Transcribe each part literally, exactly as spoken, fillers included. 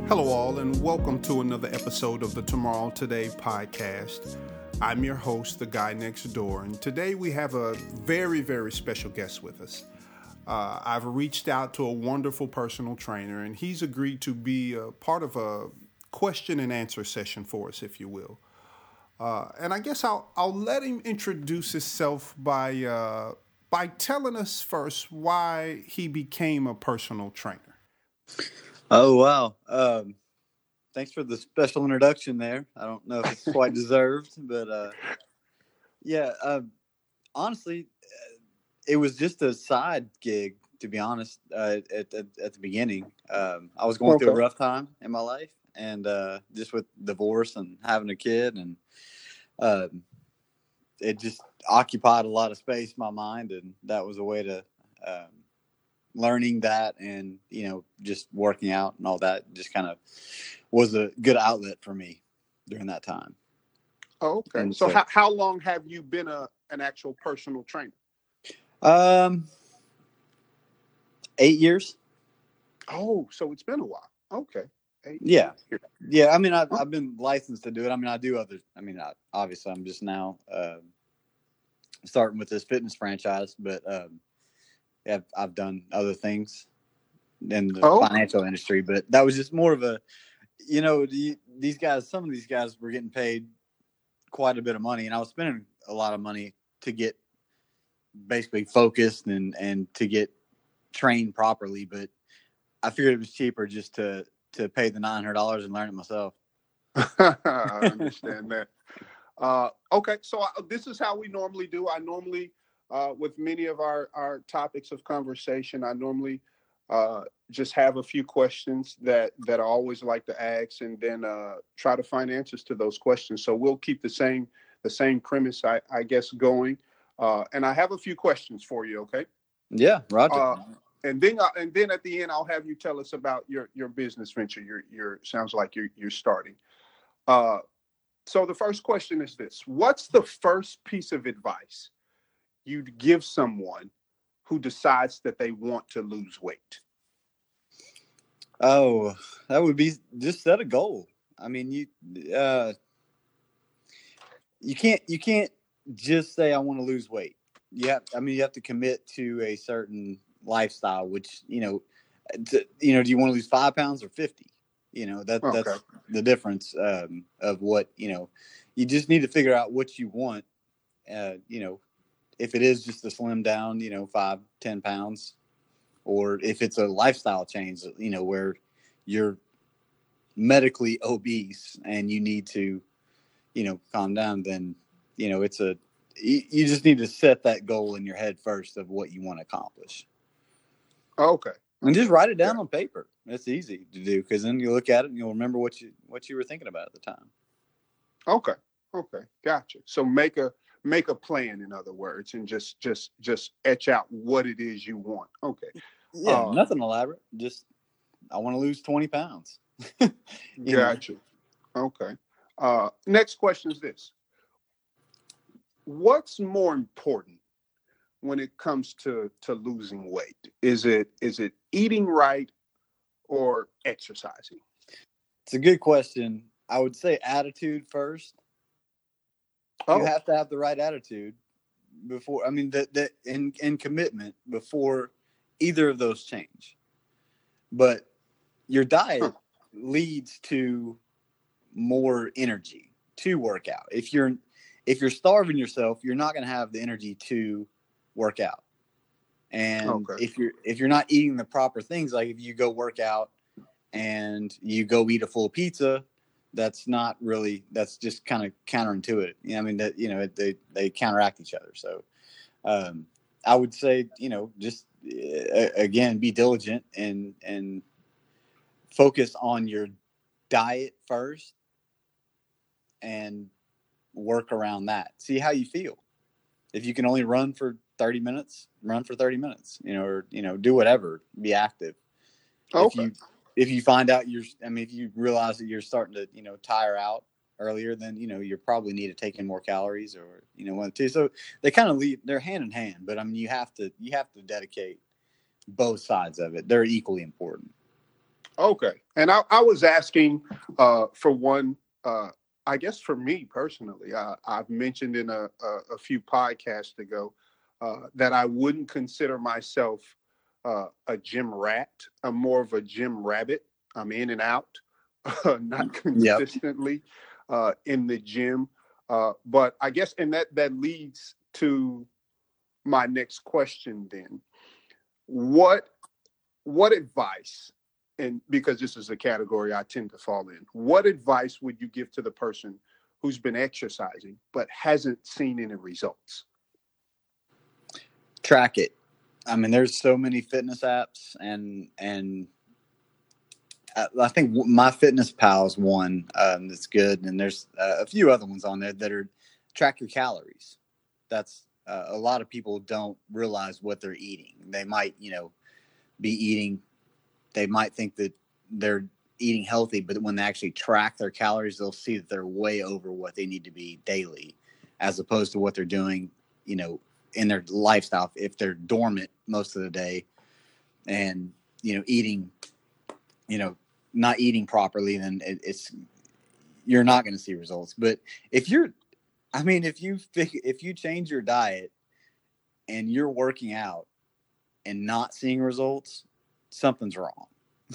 Hello, all, and welcome to another episode of the Tomorrow Today podcast. I'm your host, the guy next door, and today we have a very, very special guest with us. Uh, I've reached out to a wonderful personal trainer, and he's agreed to be a part of a question and answer session for us, if you will. Uh, and I guess I'll I'll let him introduce himself by uh, by telling us first why he became a personal trainer. Oh, wow. Um, thanks for the special introduction there. I don't know if it's quite deserved, but uh, yeah, uh, honestly, it was just a side gig, to be honest, uh, at, at, at the beginning. Um, I was going Okay. through a rough time in my life, and uh, just with divorce and having a kid, and uh, it just occupied a lot of space in my mind, and that was a way to um, learning that and, you know, just working out and all that just kind of was a good outlet for me during that time. Oh, okay. And so so- how, how long have you been a an actual personal trainer? Um, eight years. Oh, so it's been a while. Okay. Eight Yeah. years. Yeah. I mean, I've, I've been licensed to do it. I mean, I do other, I mean, I, obviously I'm just now, uh, starting with this fitness franchise, but, um, yeah, I've, I've done other things in the Oh. financial industry, but that was just more of a, you know, the, these guys, some of these guys were getting paid quite a bit of money, and I was spending a lot of money to get basically focused and, and to get trained properly. But I figured it was cheaper just to, to pay the nine hundred dollars and learn it myself. I understand that. Uh, okay, so I, this is how we normally do. I normally, uh, with many of our, our topics of conversation, I normally uh, just have a few questions that, that I always like to ask, and then uh, try to find answers to those questions. So we'll keep the same the same premise, I, I guess, going. Uh, and I have a few questions for you. Okay. Yeah, Roger. Uh, and then I, and then at the end, I'll have you tell us about your your business venture. Your your sounds like you're you're starting. Uh, so the first question is this: what's the first piece of advice you'd give someone who decides that they want to lose weight? Oh, that would be just set a goal. I mean, you uh, you can't you can't just say I want to lose weight. You have, I mean, you have to commit to a certain lifestyle, which, you know, to, you know, do you want to lose five pounds or fifty? You know, that Okay. that's the difference um, of what, you know, you just need to figure out what you want. Uh, you know, if it is just to slim down, you know, five, ten pounds, or if it's a lifestyle change, you know, where you're medically obese and you need to, you know, calm down, then, you know, it's a, you just need to set that goal in your head first of what you want to accomplish. Okay. And just write it down Yeah. on paper. It's easy to do because then you look at it and you'll remember what you what you were thinking about at the time. Okay. Okay. Gotcha. So make a make a plan, in other words, and just just just etch out what it is you want. Okay. Yeah, Uh, nothing elaborate. Just I want to lose twenty pounds. You know? Gotcha. Okay. Uh, next question is this: what's more important when it comes to to losing weight? Is it is it eating right or exercising? It's a good question. I would say attitude first. Oh, You have to have the right attitude before. I mean, that that and and commitment before either of those change. But your diet Huh. leads to more energy to work out. If you're if you're starving yourself, you're not going to have the energy to work out. And Okay. if you're if you're not eating the proper things, like if you go work out and you go eat a full pizza, that's not really, that's just kind of counterintuitive. You know, I mean, that, you know, they, they counteract each other. So um, I would say, you know, just uh, again, be diligent and, and focus on your diet first and work around that. See how you feel. If you can only run for thirty minutes, run for thirty minutes, you know, or, you know, do whatever, be active. Okay. If you, if you find out you're, I mean, if you realize that you're starting to, you know, tire out earlier, then, you know, you probably need to take in more calories or, you know, one, two. So they kind of leave, they're hand in hand, but I mean, you have to, you have to dedicate both sides of it. They're equally important. Okay. And I, I was asking uh, for one, uh, I guess for me personally, uh, I've mentioned in a, a, a few podcasts ago uh, that I wouldn't consider myself uh, a gym rat. I'm more of a gym rabbit. I'm in and out, uh, not Yep. consistently uh, in the gym. Uh, but I guess, and that, that leads to my next question then. What what advice, and because this is a category I tend to fall in, what advice would you give to the person who's been exercising but hasn't seen any results? Track it. I mean, there's so many fitness apps, and and I think MyFitnessPal is one um, that's good, and there's uh, a few other ones on there that are track your calories. That's uh, a lot of people don't realize what they're eating. They might, you know, be eating. They might think that they're eating healthy, but when they actually track their calories, they'll see that they're way over what they need to be daily, as opposed to what they're doing, you know, in their lifestyle. If they're dormant most of the day and, you know, eating, you know, not eating properly, then it, it's, you're not going to see results. But if you're, I mean, if you, if you change your diet and you're working out and not seeing results, something's wrong.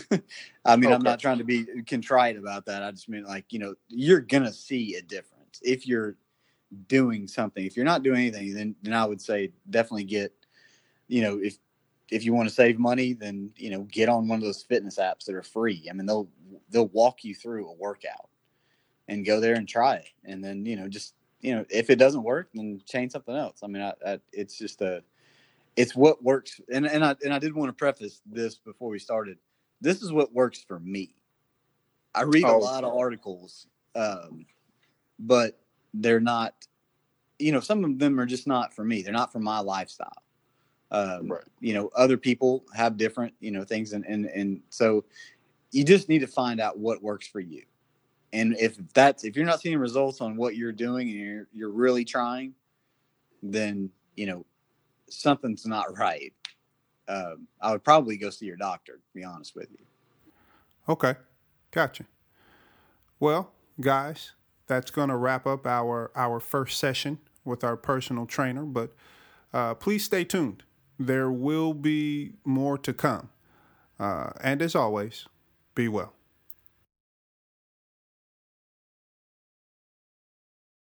I mean, okay. I'm not trying to be contrite about that. I just mean, like, you know, you're going to see a difference if you're doing something. If you're not doing anything, then, then I would say definitely get, you know, if, if you want to save money, then, you know, get on one of those fitness apps that are free. I mean, they'll, they'll walk you through a workout and go there and try it. And then, you know, just, you know, if it doesn't work, then change something else. I mean, I, I, it's just a, it's what works. And, and I, and I did want to preface this before we started. This is what works for me. I read oh, a lot of articles, um, but they're not, you know, some of them are just not for me. They're not for my lifestyle. Um, right. You know, other people have different, you know, things. And, and, and so you just need to find out what works for you. And if that's, if you're not seeing results on what you're doing and you're, you're really trying, then, you know, something's not right. Um, I would probably go see your doctor, to be honest with you. Okay. Gotcha. Well, guys, that's going to wrap up our, our first session with our personal trainer, but uh, please stay tuned. There will be more to come. Uh, and as always, be well.